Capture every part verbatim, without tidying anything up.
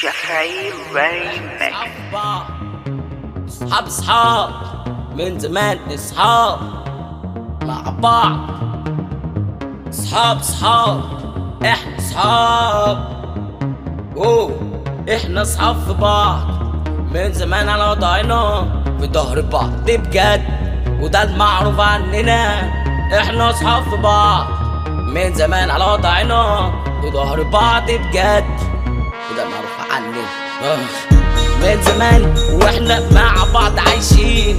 شفايف ريمك. صحاب صحاب من زمان اصحاب مع بعض. صحاب صحاب احنا صحاب، اوه احنا صحاب في بعض من زمان على وضعنا في ظهر بعض بجد، وده المعروف عننا. احنا صحاب في بعض من زمان على وضعنا في ظهر بعض بجد، وده المعروف عننا. آه. من زمان واحنا مع بعض عايشين،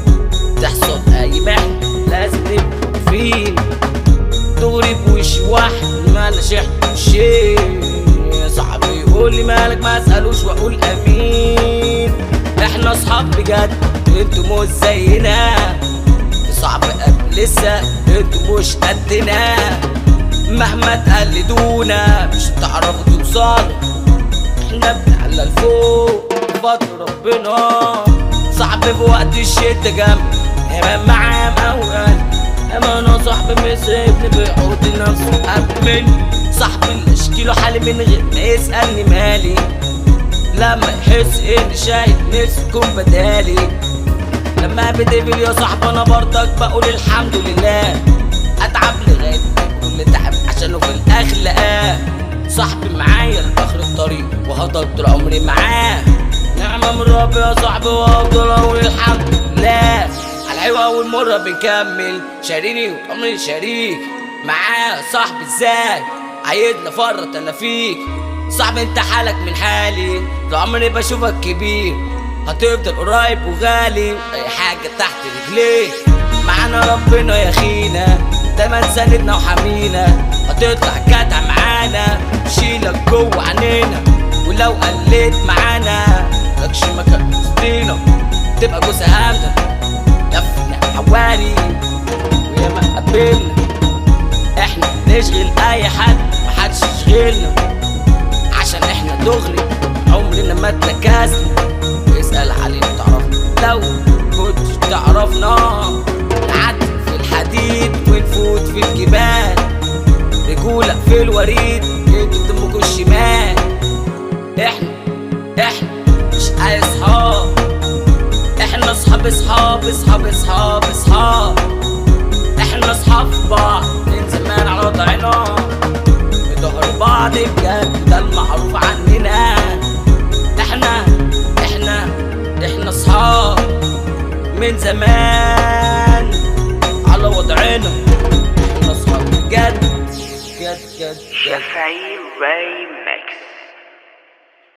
تحصل اي محنة لازم نبقى فين، دغري بوش واحد مالناش احنا شيء. صاحبي يقول لي مالك ما اسالوش واقول امين. احنا اصحاب بجد انتوا مش زينا، صعب قبل لسه انتوا مش قدنا. مهما تقلدونا مش هتعرفوا توصلوا، احنا بنعلى لفوق بفضل ربنا. صاحبي في وقت الشتا جنبي امام معاه موال، اما انا صاحبي مسيبني بيحط نفسه قبل مني. صاحبي اللي اشكيله حالي من غير ما يسألني مالي، لما يحس اني شايف نفسي يكون بدالي. لما بدبل يا صاحبي انا برضك بقول الحمد لله، اتعب لغاية كل تعب عشانه في الاخر لقاه. صاحبي معايا لاخر الطريق وهفضل طول عمري معاه، نعمة من ربي يا صاحبي وهفضل اقول الحمد لله. على الحلوة والمرة بنكمل، شاريني وطمني شريك معاه. صاحبي ازاي عايزني افرط انا فيك، صاحبي انت حالك من حالي، طول عمري بشوفك كبير، هتفضل قريب وغالي، اي حاجة تحت رجليك. معانا ربنا يا اخينا دايما ساندنا وحمينا، هتطلع جدع معانا شيلك جوه عينينا، ولو قليت معانا ملكش مكان وسطينا، تبقى جوز هامدة لفنا حوالي وياما قابلنا. احنا نشغل اي حد محدش يشغلنا، عشان احنا دغري عمرنا ما اتكاسنا. اسأل علينا تعرفنا، لو كنتش تعرفنا نعدي في الحديد ونفوت في الجبال، رجولة في الوريد انتوا دمكوا الشمال. احنا احنا مش اي اصحاب، احنا اصحاب اصحاب اصحاب اصحاب اصحاب. احنا اصحاب في بعض من زمان على وضعنا في ظهر بعض بجد، ده المعروف عننا. احنا احنا احنا اصحاب من زمان على وضعنا، احنا اصحاب بجد بجد بجد. شفايف ريمك.